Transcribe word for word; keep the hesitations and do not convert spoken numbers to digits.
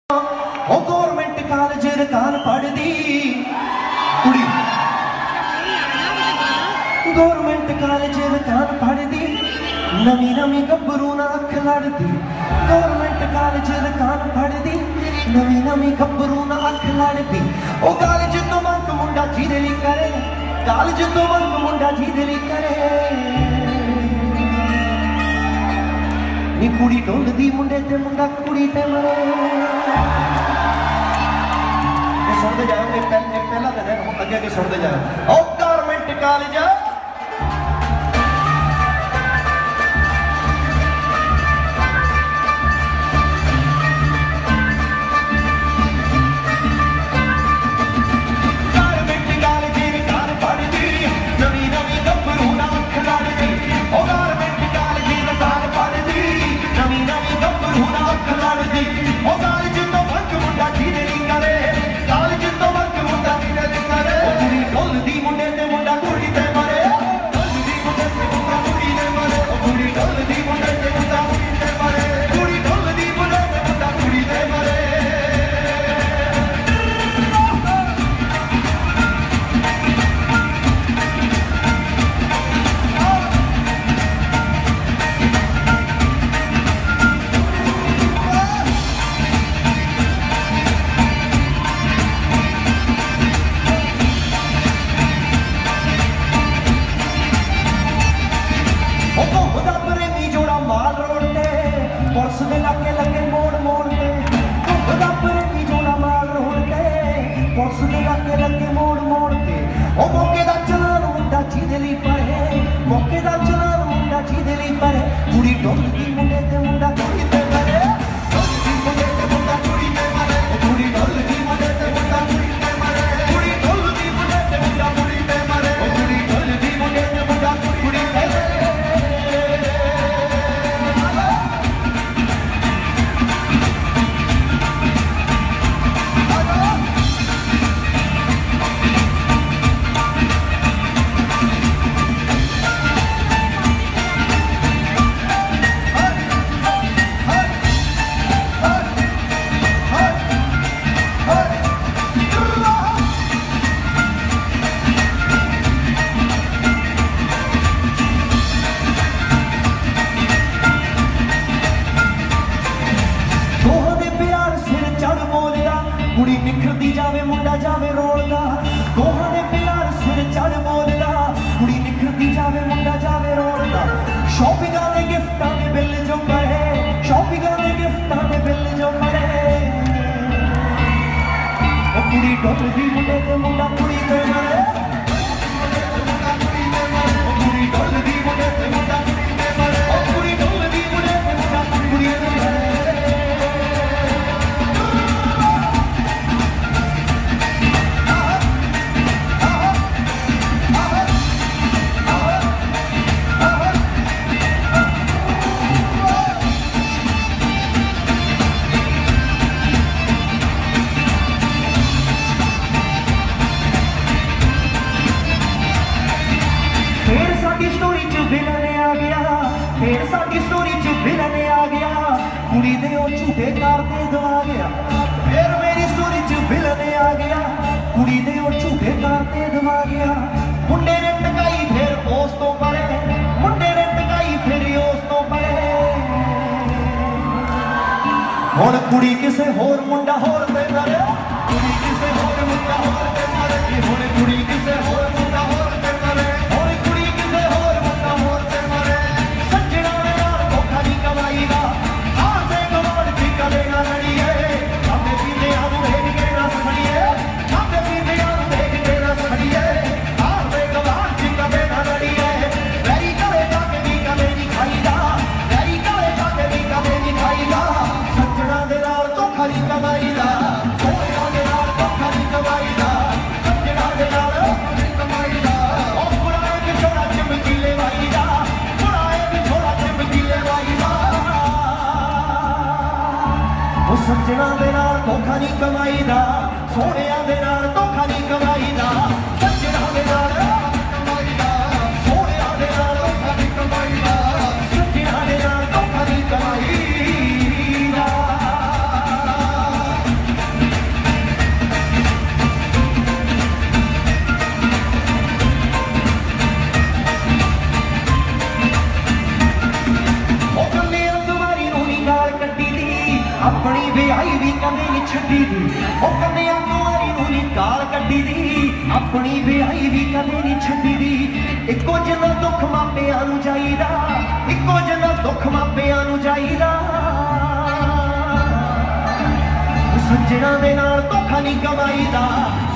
ओ government college रकान पढ़दी कुड़ी government college रकान पढ़दी नवी नवी गब्बरू ना अख लड़दी गौरमेंट कॉलेज रकान पढ़दी नवी नवी गब्बरू ना अख लड़दी ओ कॉलेज तो मंग मुंडा जीदे ली करे कॉलेज तो मंग मुंडा जीदे ली करे नी कुड़ी ढोलदी मुंडे ते मुंडा कुड़ी ते मरे सुनते जाओ एक पहला दिन है अगे अगे सुनते जाओ ओ गवर्नमेंट कॉलेज सज्जना दे नाल धोखा नहीं कमाई दा सोहणिया दे नाल धोखा नहीं कमाई दा सज्जना दे नाल कमाई दा सोहणिया दे नाल धोखा नहीं कमाई दा सज्जना दे नाल धोखा नहीं कमाई दा ਵਿਆਹੀ ਵੀ ਕਦੇ ਨਹੀਂ ਛੱਡੀ ਦੀ ਉਹ ਕੰਨਿਆਂ ਕੁਆਰੀ ਨੂੰ ਨੀ ਗਾਲ ਕੱਢੀ ਦੀ ਆਪਣੀ ਵਿਆਹੀ ਵੀ ਕਦੇ ਨਹੀਂ ਛੱਡੀ ਦੀ ਇੱਕੋ ਜਿਹਾ ਦੁੱਖ ਮਾਪਿਆਂ ਨੂੰ ਚਾਹੀਦਾ ਇੱਕੋ ਜਿਹਾ ਦੁੱਖ ਮਾਪਿਆਂ ਨੂੰ ਚਾਹੀਦਾ ਸੱਜਣਾ ਦੇ ਨਾਲ ਧੋਖਾ ਨਹੀਂ ਕਮਾਈਦਾ